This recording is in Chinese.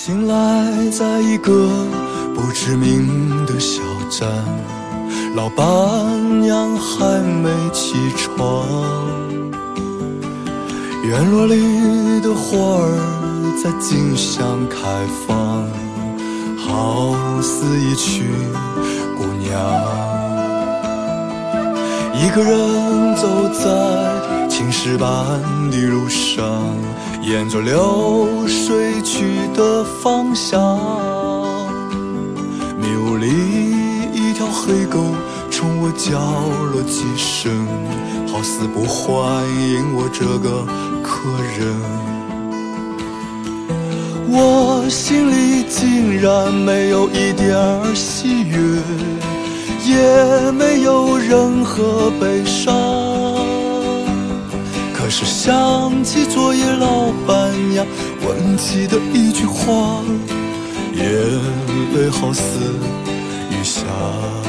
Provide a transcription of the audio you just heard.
醒来在一个不知名的小站，老板娘还没起床，院落里的花儿在竞相开放，好似一群姑娘。一个人走在青石板的路上，沿着流水去的方向，迷雾里一条黑狗冲我叫了几声，好似不欢迎我这个客人。我心里竟然没有一点喜悦，也没有任何悲伤，可是想起昨夜老板娘问起的一句话，眼泪好似雨下。